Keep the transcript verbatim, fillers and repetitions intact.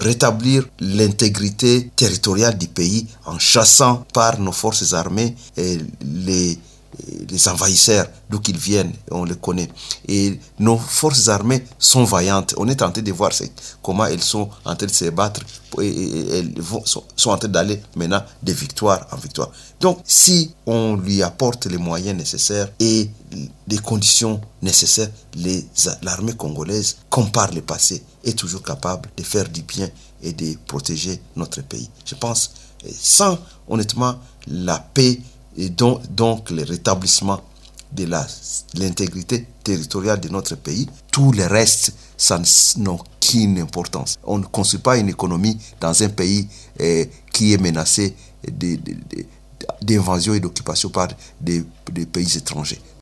rétablir l'intégrité territoriale du pays en chassant par nos forces armées et les les envahisseurs, d'où qu'ils viennent, on les connaît. Et nos forces armées sont vaillantes. On est en train de voir comment elles sont en train de se battre et, et, elles vont, sont, sont en train d'aller maintenant de victoire en victoire. Donc, si on lui apporte les moyens nécessaires et les conditions nécessaires, les, l'armée congolaise, comme par le passé, est toujours capable de faire du bien et de protéger notre pays. Je pense, sans honnêtement la paix et donc, donc le rétablissement de la, l'intégrité territoriale de notre pays, tout le reste, ça n'a aucune importance. On ne construit pas une économie dans un pays eh, qui est menacé de, de, de, d'invasion et d'occupation par des, des pays étrangers.